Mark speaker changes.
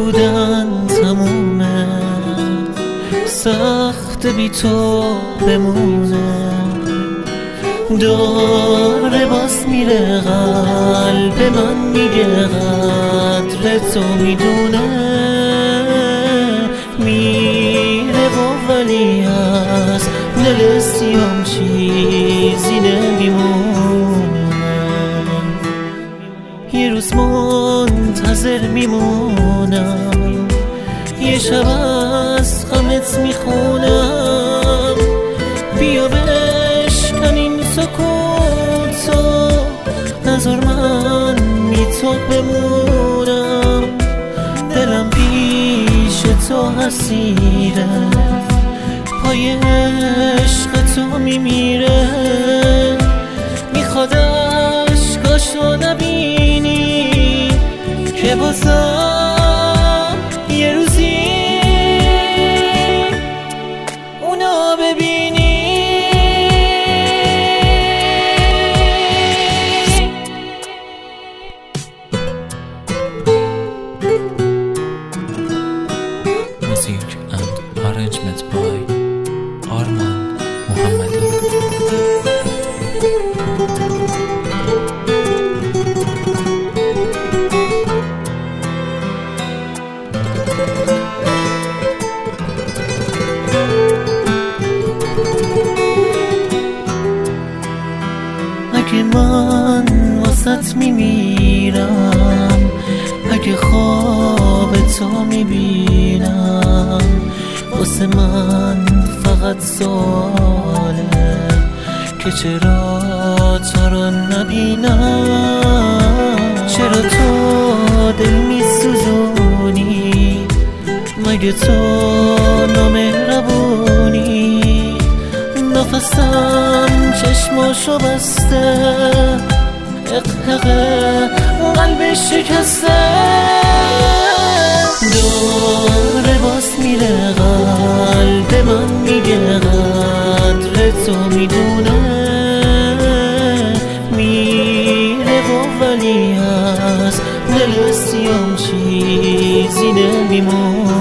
Speaker 1: بودن تمومه، سخت بی تو بمونه. داره باز میره قلب من میگه قدر تو میدونه، میره و ولی از دل سیام چیزی نمیمونه. یه روز منتظر میمونم، یه شب از غمت میخونم، بیا بشکن این سکوتو، نذار من بی تو بمونم. دلم پیش تو حسیره، پای عشق تو میمیره، میخواد عشقاشو نبینی که بازم یه روزی اونا ببینی. Music and arrangement by Arman Muhammadi. اگه من واسط میمیرم، اگه خواب تو میبینم، واسه من فقط سواله که چرا تو رو نبینم. چرا تو دل میسوزونی، مگه تو نامهربونی؟ نفسم چشماشو بسته، اقهقه قلبش شکسته، داره باز میره قلب من میگه قدر تو میدونه، میره و ولی از دل سیام چیزی نمیمونه.